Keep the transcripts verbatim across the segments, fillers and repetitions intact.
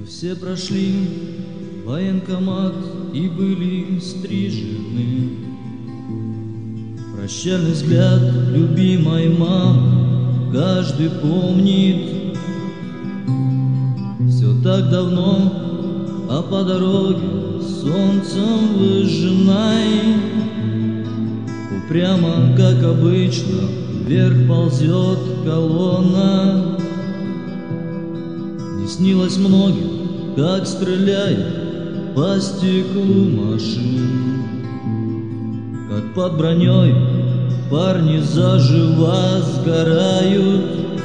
все прошли военкомат и были стрижены. Прощальный взгляд любимой мамы каждый помнит. Все так давно, а по дороге солнцем выжженной упрямо, как обычно, вверх ползет колонна. Не снилось многим, как стреляют по стеклу машин, как под броней парни заживо сгорают,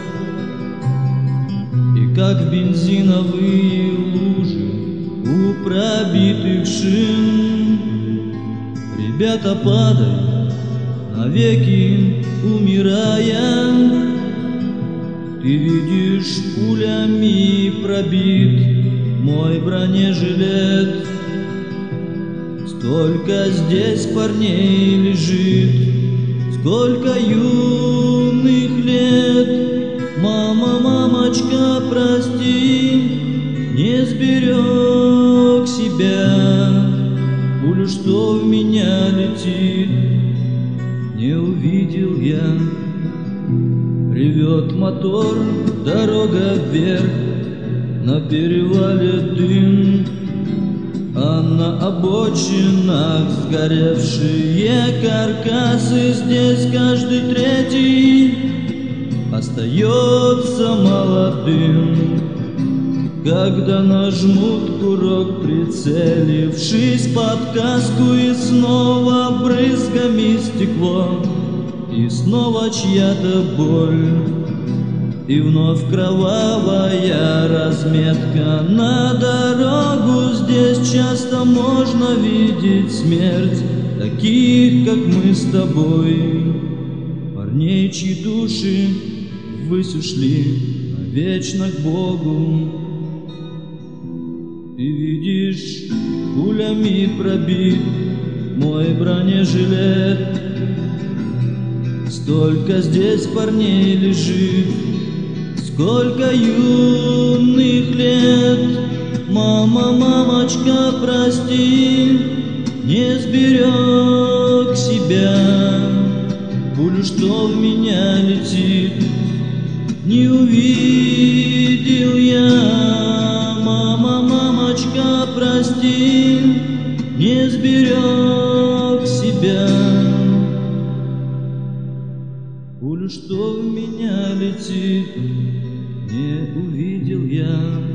и как в бензиновые лужи у пробитых шин ребята падают, навеки умирая. Ты видишь, пулями пробит мой бронежилет. Столько здесь парней лежит, сколько юных лет. Мама, мамочка, прости, не сберег себя. Пулю, что в меня летит, не увидел я. Ревет мотор, дорога вверх, на перевале дым, а на обочинах сгоревшие каркасы. Здесь каждый третий остается молодым. Когда нажмут курок, прицелившись под каску, и снова брызгами стекло, и снова чья-то боль, и вновь кровавая разметка на дорогу. Здесь часто можно видеть смерть таких, как мы с тобой, парней, чьи души ввысь ушли навечно к Богу. Ты видишь, пулями пробит мой бронежилет. Столько здесь парней лежит, сколько юных лет. Мама, мамочка, прости, не сберег себя. Пулю, что в меня летит, не увидел я. Мама, мамочка, прости, не сберег себя. Пулю, что в меня летит, не увидел я.